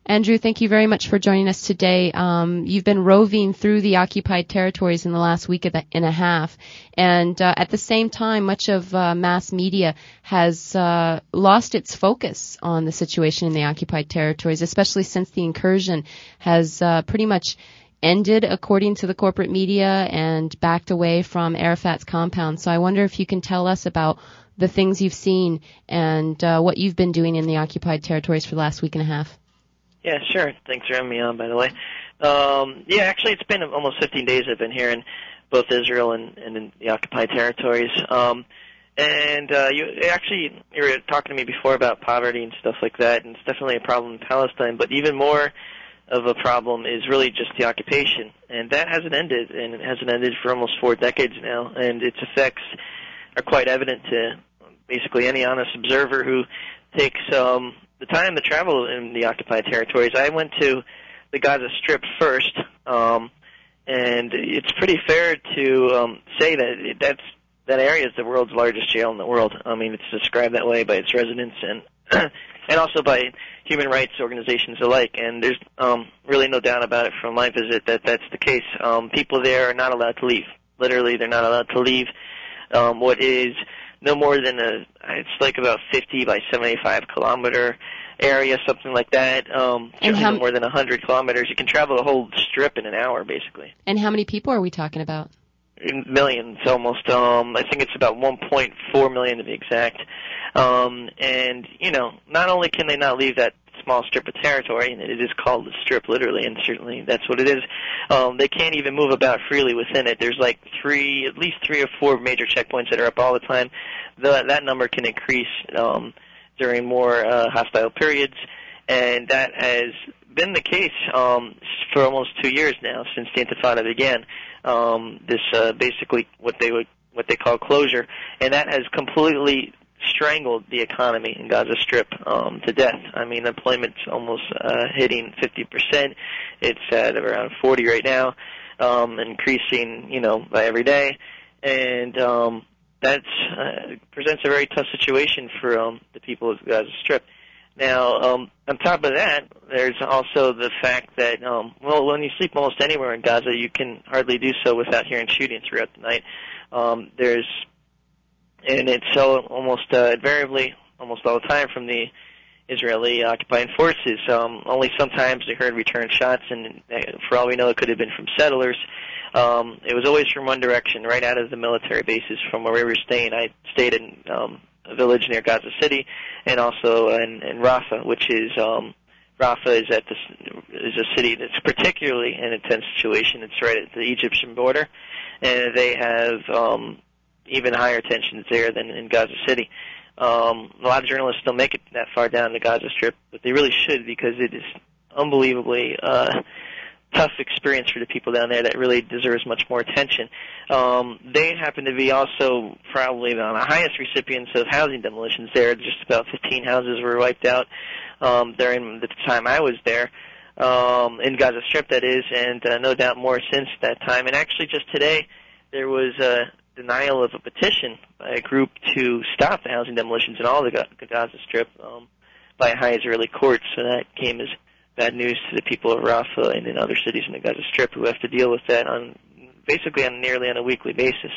Andrew, thank you very much for joining us today. You've been roving through the occupied territories in the last week and a half, and at the same time, much of mass media has lost its focus on the situation in the occupied territories, especially since the incursion has pretty much ended according to the corporate media and backed away from Arafat's compound. So I wonder if you can tell us about the things you've seen and what you've been doing in the occupied territories for the last week and a half. Yeah, sure. Thanks for having me on, by the way. Actually, it's been almost 15 days I've been here in both Israel and in the occupied territories. You were talking to me before about poverty and stuff like that, and it's definitely a problem in Palestine, but even more of a problem is really just the occupation, and that hasn't ended, and it hasn't ended for almost 4 decades now, and its effects are quite evident to basically any honest observer who takes the time to travel in the occupied territories. I went to the Gaza Strip first, and it's pretty fair to say that that area is the world's largest jail in the world. I mean, it's described that way by its residents and and also by human rights organizations alike. And there's really no doubt about it from my visit that that's the case. People there are not allowed to leave. Literally, they're not allowed to leave what is no more than it's like about 50 by 75 kilometer area, something like that. No more than 100 kilometers. You can travel the whole strip in an hour, basically. And how many people are we talking about? Millions, almost. I think it's about 1.4 million to be exact. And, not only can they not leave that small strip of territory, and it is called the strip literally, and certainly that's what it is, they can't even move about freely within it. There's like at least 3 or 4 major checkpoints that are up all the time. That number can increase during more hostile periods, and that has been the case for almost 2 years now since the Intifada began. This basically what they call closure, and that has completely strangled the economy in Gaza Strip to death. I mean, employment's almost hitting 50%. It's at around 40 right now, increasing, by every day, and that presents a very tough situation for the people of Gaza Strip. Now, on top of that, there's also the fact that, when you sleep almost anywhere in Gaza, you can hardly do so without hearing shooting throughout the night. And it's so almost invariably, almost all the time, from the Israeli occupying forces. Only sometimes they heard return shots, and for all we know, it could have been from settlers. It was always from one direction, right out of the military bases from where we were staying. I stayed in a village near Gaza City, and also in Rafah, which is Rafah is a city that's particularly in a tense situation. It's right at the Egyptian border, and they have even higher tensions there than in Gaza City. A lot of journalists don't make it that far down the Gaza Strip, but they really should, because it is unbelievably tough experience for the people down there that really deserves much more attention. They happen to be also probably the highest recipients of housing demolitions there. Just about 15 houses were wiped out during the time I was there, in Gaza Strip, that is, and no doubt more since that time. And actually just today there was a denial of a petition by a group to stop the housing demolitions in all the Gaza Strip by a high Israeli court. So that came as bad news to the people of Rafah and in other cities in the Gaza Strip who have to deal with that nearly on a weekly basis.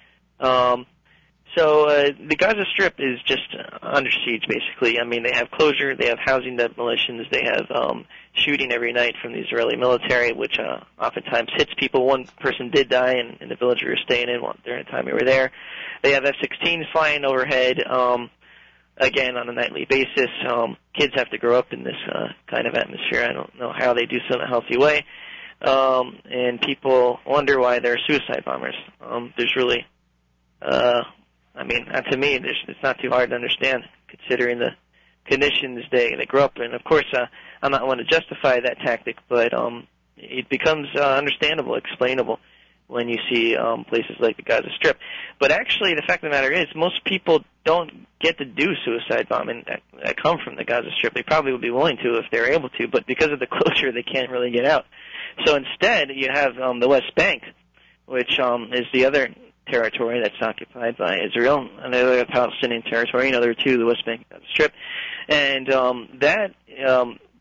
So the Gaza Strip is just under siege, basically. I mean, they have closure, they have housing demolitions, they have shooting every night from the Israeli military, which oftentimes hits people. One person did die in the village we were staying in during the time we were there. They have F-16s flying overhead, again, on a nightly basis. Kids have to grow up in this kind of atmosphere. I don't know how they do so in a healthy way. And people wonder why they're suicide bombers. There's really... to me, it's not too hard to understand, considering the conditions they grow up in. Of course, I'm not one to justify that tactic, but it becomes understandable, explainable, when you see places like the Gaza Strip. But actually, the fact of the matter is, most people don't get to do suicide bombing that come from the Gaza Strip. They probably would be willing to if they were able to, but because of the closure, they can't really get out. So instead, you have the West Bank, which is the other territory that's occupied by Israel, and the other Palestinian territory, there are two, the West Bank and the Strip, and that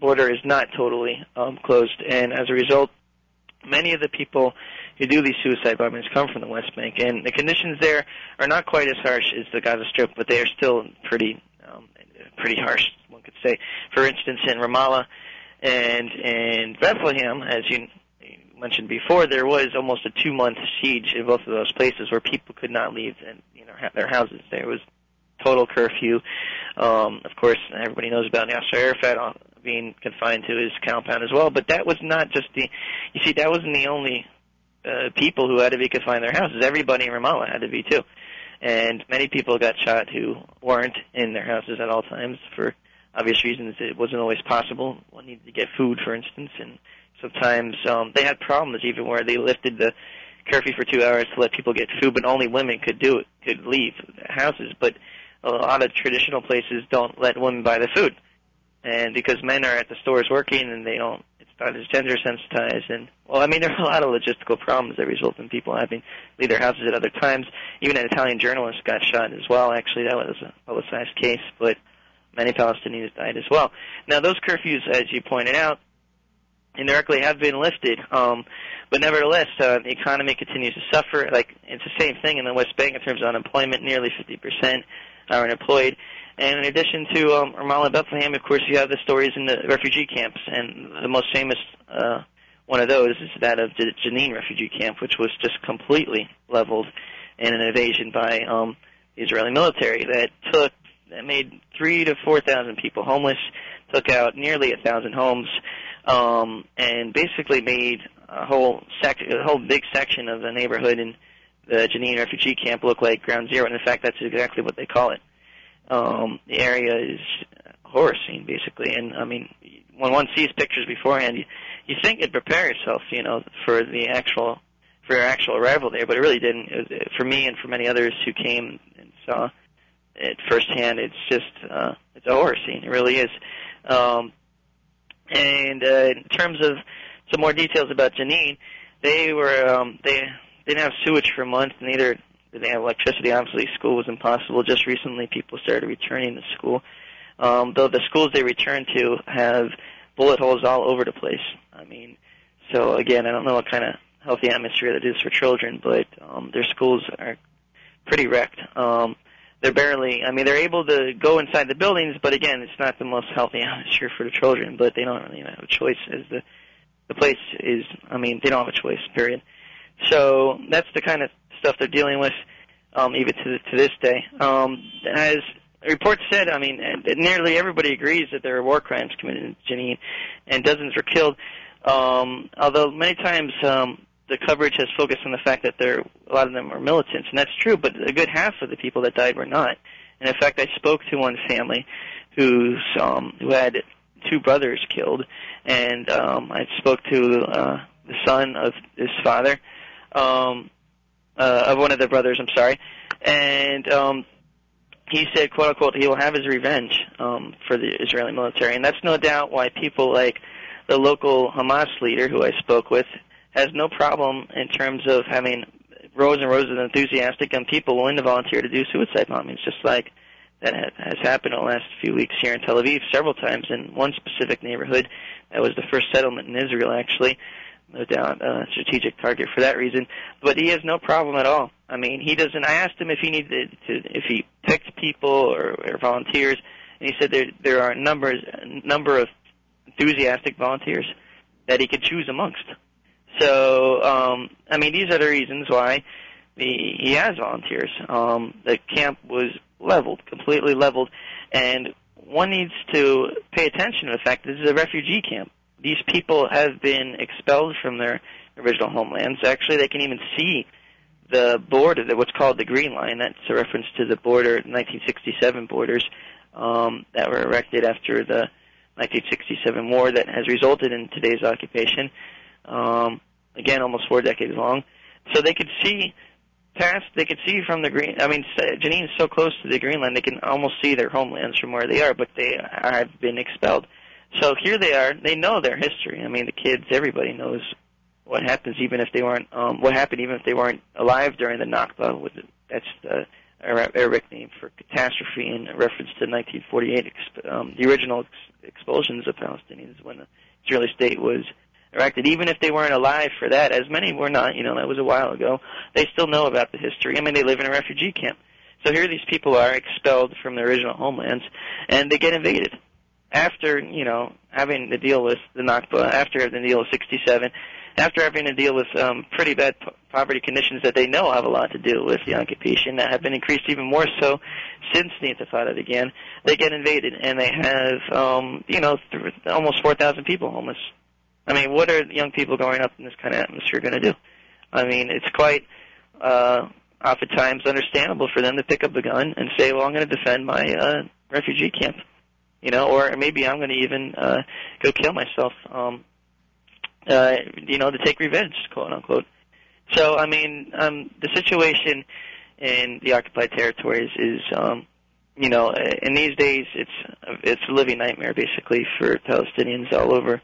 border is not totally closed, and as a result, many of the people who do these suicide bombings come from the West Bank, and the conditions there are not quite as harsh as the Gaza Strip, but they are still pretty harsh, one could say. For instance, in Ramallah and in Bethlehem, as you mentioned before, there was almost a 2-month siege in both of those places where people could not leave and their houses. There was total curfew. Of course, everybody knows about Yasser Arafat being confined to his compound as well, but that was not just that wasn't the only people who had to be confined in their houses. Everybody in Ramallah had to be too. And many people got shot who weren't in their houses at all times for obvious reasons. It wasn't always possible. One needed to get food, for instance, and sometimes they had problems even where they lifted the curfew for 2 hours to let people get food, but only women could leave their houses. But a lot of traditional places don't let women buy the food, and because men are at the stores working and it's not as gender sensitized, and there are a lot of logistical problems that result in people having to leave their houses at other times. Even an Italian journalist got shot as well. Actually, that was a publicized case, but many Palestinians died as well. Now, those curfews, as you pointed out, indirectly have been lifted, but nevertheless, the economy continues to suffer. It's the same thing in the West Bank in terms of unemployment. Nearly 50% are unemployed. And in addition to Ramallah and Bethlehem, of course, you have the stories in the refugee camps, and the most famous one of those is that of the Jenin refugee camp, which was just completely leveled in an invasion by the Israeli military that made 3,000 to 4,000 people homeless, took out nearly 1,000 homes, and basically made a whole big section of the neighborhood in the Jenin refugee camp look like ground zero. And in fact, that's exactly what they call it. The area is a horror scene, basically. And when one sees pictures beforehand, you think it'd prepare yourself, for your actual arrival there, but it really didn't. For me and for many others who came and saw it firsthand, it's just it's a horror scene. It really is. And in terms of some more details about Jenin, they didn't have sewage for months, neither did they have electricity. Obviously, school was impossible. Just recently, people started returning to school, though the schools they returned to have bullet holes all over the place. So again, I don't know what kind of healthy atmosphere that is for children, but their schools are pretty wrecked. They're able to go inside the buildings, but again, it's not the most healthy atmosphere for the children, but they don't really have a choice as the place is, they don't have a choice, period. So that's the kind of stuff they're dealing with, even to this day. As reports said, nearly everybody agrees that there are war crimes committed in Jenin, and dozens were killed, although many times the coverage has focused on the fact that a lot of them are militants, and that's true, but a good half of the people that died were not. And in fact, I spoke to one family who had 2 brothers killed, and I spoke to the son of his father, of one of the brothers, and he said, quote unquote, he will have his revenge for the Israeli military, and that's no doubt why people like the local Hamas leader who I spoke with has no problem in terms of having rows and rows of enthusiastic young people willing to volunteer to do suicide bombings, just like that has happened in the last few weeks here in Tel Aviv several times in one specific neighborhood. That was the first settlement in Israel, actually. No doubt a strategic target for that reason. But he has no problem at all. He doesn't. I asked him if he picked people or volunteers, and he said there are a number of enthusiastic volunteers that he could choose amongst. So, these are the reasons why he has volunteers. The camp was completely leveled, and one needs to pay attention to the fact that this is a refugee camp. These people have been expelled from their original homelands. Actually, they can even see the border, what's called the Green Line. That's a reference to the border, 1967 borders that were erected after the 1967 war that has resulted in today's occupation. Again, almost 4 decades long. So they could see from the green, Jenin is so close to the Green Line, they can almost see their homelands from where they are, but they have been expelled. So here they are, they know their history. The kids, everybody knows what happens even if they weren't, what happened even if they weren't alive during the Nakba. That's a Arabic name for catastrophe in reference to 1948, the original expulsions of Palestinians when the Israeli state was erected. Even if they weren't alive for that, as many were not, that was a while ago, they still know about the history. I mean, they live in a refugee camp. So here these people are expelled from their original homelands, and they get invaded. After, having to deal with the Nakba, after having to deal with 67, after having to deal with pretty bad poverty conditions that they know have a lot to do with the occupation, that have been increased even more so since the Intifada began, they get invaded, and they have, almost 4,000 people homeless. I mean, what are young people growing up in this kind of atmosphere going to do? I mean, it's quite oftentimes understandable for them to pick up the gun and say, well, I'm going to defend my refugee camp, or maybe I'm going to even go kill myself, to take revenge, quote unquote. So, I mean, the situation in the occupied territories is, in these days, it's a living nightmare basically for Palestinians all over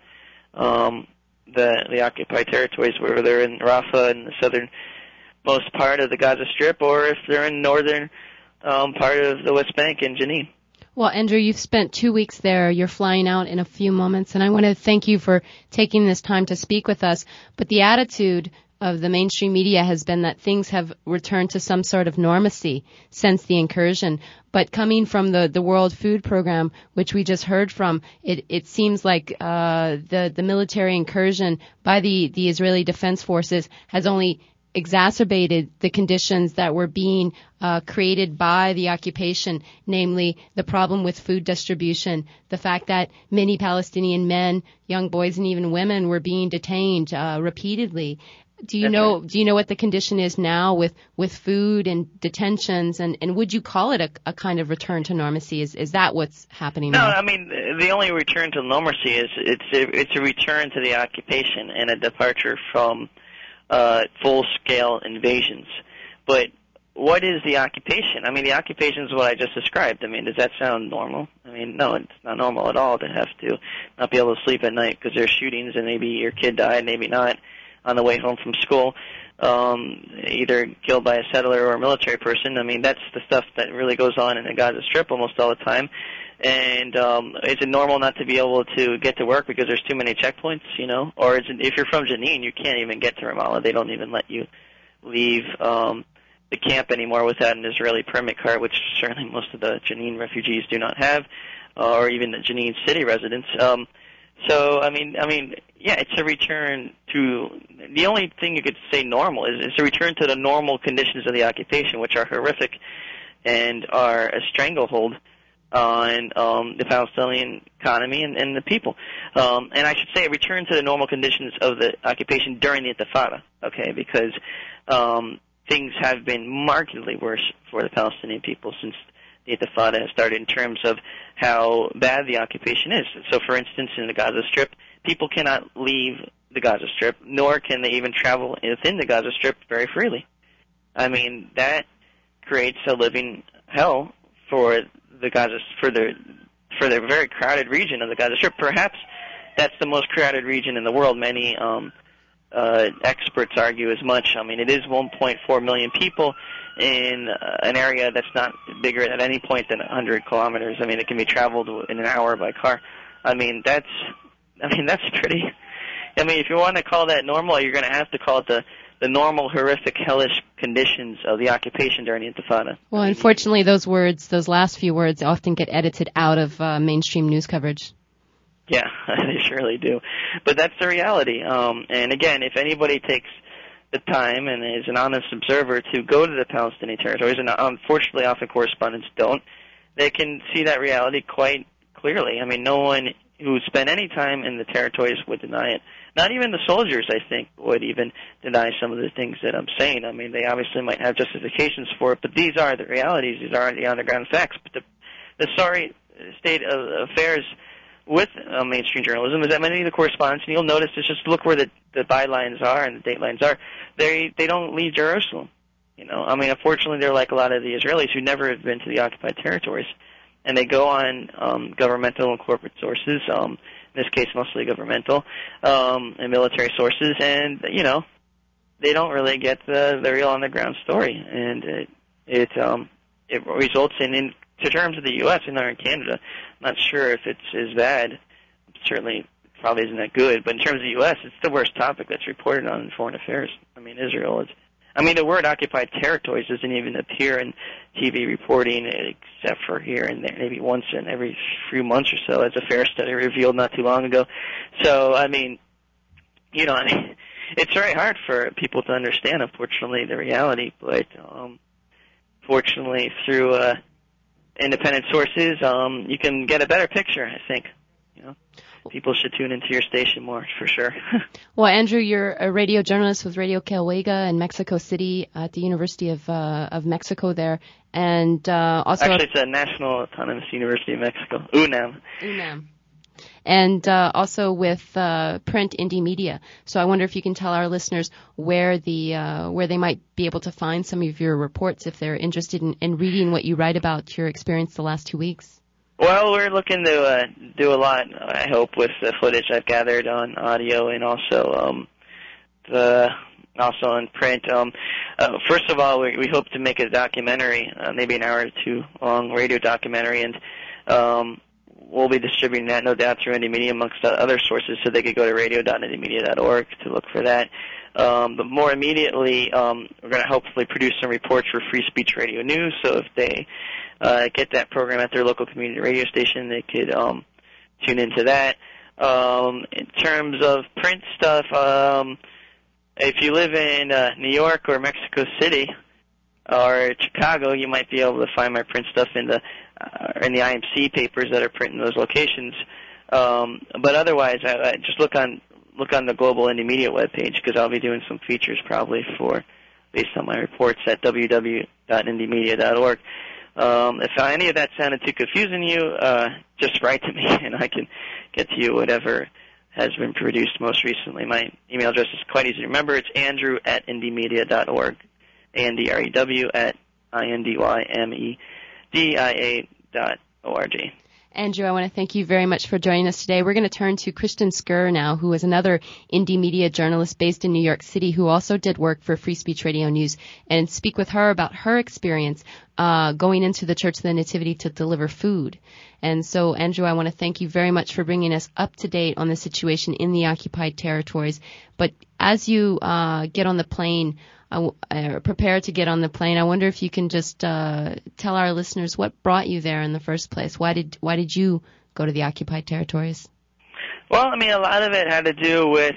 the occupied territories, whether they're in Rafah in the southernmost part of the Gaza Strip, or if they're in northern part of the West Bank in Jenin. Well, Andrew, you've spent 2 weeks there. You're flying out in a few moments, and I want to thank you for taking this time to speak with us. But the attitude of the mainstream media has been that things have returned to some sort of normalcy since the incursion. But coming from the World Food Program, which we just heard from, it seems like the military incursion by the Israeli Defense Forces has only exacerbated the conditions that were being created by the occupation, namely the problem with food distribution, the fact that many Palestinian men, young boys, and even women were being detained repeatedly. Do you know what the condition is now with food and detentions, and would you call it a kind of return to normalcy? Is that what's happening now? No, I mean, the only return to normalcy is it's a return to the occupation and a departure from full-scale invasions. But what is the occupation? I mean, the occupation is what I just described. I mean, does that sound normal? I mean, no, it's not normal at all to have to not be able to sleep at night because there's shootings and maybe your kid died, maybe not, on the way home from school, either killed by a settler or a military person. I mean, that's the stuff that really goes on in the Gaza Strip almost all the time. And is it normal not to be able to get to work because there's too many checkpoints, Or if you're from Jenin, you can't even get to Ramallah. They don't even let you leave the camp anymore without an Israeli permit card, which certainly most of the Jenin refugees do not have, or even the Jenin city residents. So, I mean, yeah, it's a return to, the only thing you could say normal is it's a return to the normal conditions of the occupation, which are horrific and are a stranglehold on the Palestinian economy and the people. And I should say a return to the normal conditions of the occupation during the Intifada, okay, because things have been markedly worse for the Palestinian people since the Intifada has started in terms of how bad the occupation is. So, for instance, in the Gaza Strip, people cannot leave the Gaza Strip, nor can they even travel within the Gaza Strip very freely. I mean, that creates a living hell for the Gaza, for the very crowded region of the Gaza Strip. Perhaps that's the most crowded region in the world. Many experts argue as much. I mean, it is 1.4 million people in an area that's not bigger at any point than 100 kilometers. I mean, it can be traveled in an hour by car. I mean, that's pretty. I mean, if you want to call that normal, you're going to have to call it the normal, horrific, hellish conditions of the occupation during the Intifada. Well, unfortunately, those last few words, often get edited out of mainstream news coverage. Yeah, they surely do. But that's the reality. And again, if anybody takes the time and is an honest observer to go to the Palestinian territories, and unfortunately often correspondents don't, they can see that reality quite clearly. I mean, no one who spent any time in the territories would deny it. Not even the soldiers, I think, would even deny some of the things that I'm saying. I mean, they obviously might have justifications for it, but these are the realities. These are the underground facts. But the sorry state of affairs with mainstream journalism is that many of the correspondents, and you'll notice this, just look where the bylines are and the datelines are, they don't leave Jerusalem. I mean, unfortunately, they're like a lot of the Israelis who never have been to the occupied territories, and they go on governmental and corporate sources, in this case mostly governmental, and military sources, and, they don't really get the real on-the-ground story, and it results in terms of the U.S. and in Canada, I'm not sure if it's as bad. Certainly, probably isn't that good. But in terms of the U.S., it's the worst topic that's reported on in foreign affairs. I mean, Israel is. I mean, the word occupied territories doesn't even appear in TV reporting, except for here and there, maybe once in every few months or so, as a FAIR study revealed not too long ago. So, I mean, it's very hard for people to understand, unfortunately, the reality. But fortunately, through independent sources, you can get a better picture, I think. People should tune into your station more, for sure. Well, Andrew, you're a radio journalist with Radio Calhuega in Mexico City at the University of Mexico there, and also actually it's a National Autonomous University of Mexico, UNAM. UNAM. And also with Print Indie Media. So I wonder if you can tell our listeners where they might be able to find some of your reports if they're interested in reading what you write about your experience the last 2 weeks. Well, we're looking to do a lot, I hope, with the footage I've gathered on audio and also also in print. First of all, we hope to make a documentary, maybe an hour or two long radio documentary, and we'll be distributing that, no doubt, through Indie Media amongst other sources, so they could go to radio.indiemedia.org to look for that. But more immediately, we're going to hopefully produce some reports for Free Speech Radio News, so if they get that program at their local community radio station, they could tune into that. In terms of print stuff, if you live in New York or Mexico City or Chicago, you might be able to find my print stuff in the IMC papers that are printed in those locations. But otherwise, I just look on the Global Indie Media webpage, because I'll be doing some features probably based on my reports at www.indiemedia.org. If any of that sounded too confusing to you, just write to me and I can get to you whatever has been produced most recently. My email address is quite easy to remember. It's andrew@indiemedia.org, andrew@indiemedia.org. Andrew, I want to thank you very much for joining us today. We're going to turn to Kristen Skur now, who is another indie media journalist based in New York City who also did work for Free Speech Radio News, and speak with her about her experience going into the Church of the Nativity to deliver food. And so, Andrew, I want to thank you very much for bringing us up to date on the situation in the occupied territories. But as you get on the plane, prepare to get on the plane, I wonder if you can just tell our listeners what brought you there in the first place. Why did you go to the occupied territories? Well, I mean, a lot of it had to do with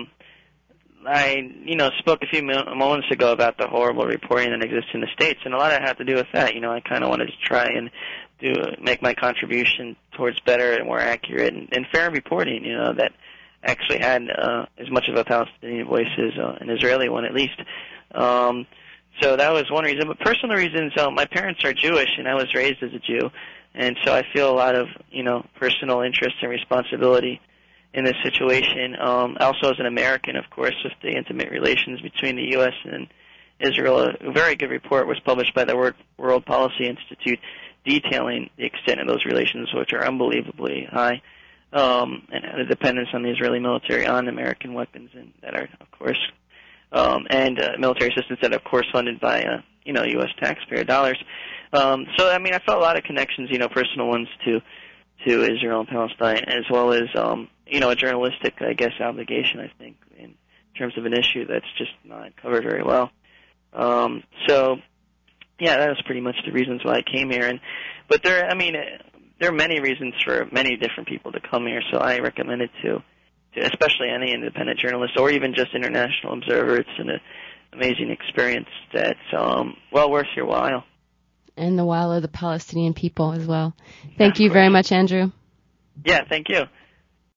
I spoke a few moments ago about the horrible reporting that exists in the States, and a lot of it had to do with that. I kind of wanted to try and make my contribution towards better and more accurate and fair reporting, that actually had as much of a Palestinian voice as an Israeli one, at least. So that was one reason. But personal reasons, my parents are Jewish, and I was raised as a Jew, and so I feel a lot of, personal interest and responsibility in this situation. Also as an American, of course, with the intimate relations between the U.S. and Israel. A very good report was published by the World Policy Institute detailing the extent of those relations, which are unbelievably high, and the dependence on the Israeli military on American weapons, and that are, of course, and military assistance that are, of course, funded by, U.S. taxpayer dollars. So, I mean, I felt a lot of connections, personal ones to Israel and Palestine, as well as, a journalistic, I guess, obligation, I think, in terms of an issue that's just not covered very well. So, yeah, that was pretty much the reasons why I came here. But there are many reasons for many different people to come here, so I recommend it to especially any independent journalist or even just international observer. It's an amazing experience that's well worth your while. And the while of the Palestinian people as well. Thank you very much, Andrew. Yeah, thank you.